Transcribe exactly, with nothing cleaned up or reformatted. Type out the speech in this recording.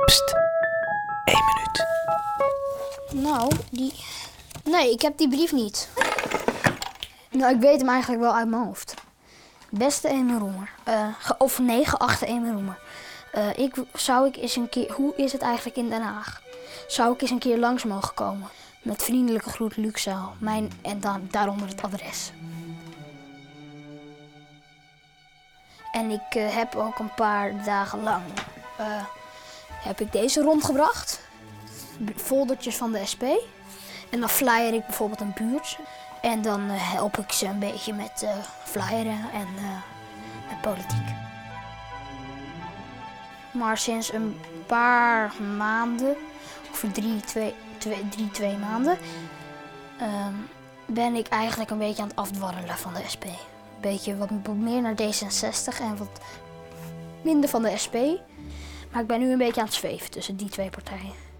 Pst, één minuut. Nou, die... Nee, ik heb die brief niet. Nou, ik weet hem eigenlijk wel uit mijn hoofd. Beste Amy Roemer. Uh, of nee, geachte Amy Roemer. Uh, ik, zou ik eens een keer... Hoe is het eigenlijk in Den Haag? Zou ik eens een keer langs mogen komen? Met vriendelijke groet, Luxaal. Mijn... En dan daaronder het adres. En ik uh, heb ook een paar dagen lang... Uh, heb ik deze rondgebracht. Foldertjes van de S P. En dan flyer ik bijvoorbeeld een buurt. En dan uh, help ik ze een beetje met uh, flyeren en uh, met politiek. Maar sinds een paar maanden, of drie, twee, twee, drie, twee maanden, uh, ben ik eigenlijk een beetje aan het afdwarrelen van de S P. Een beetje wat, wat meer naar D zesenzestig en wat minder van de S P. Maar ik ben nu een beetje aan het zweven tussen die twee partijen.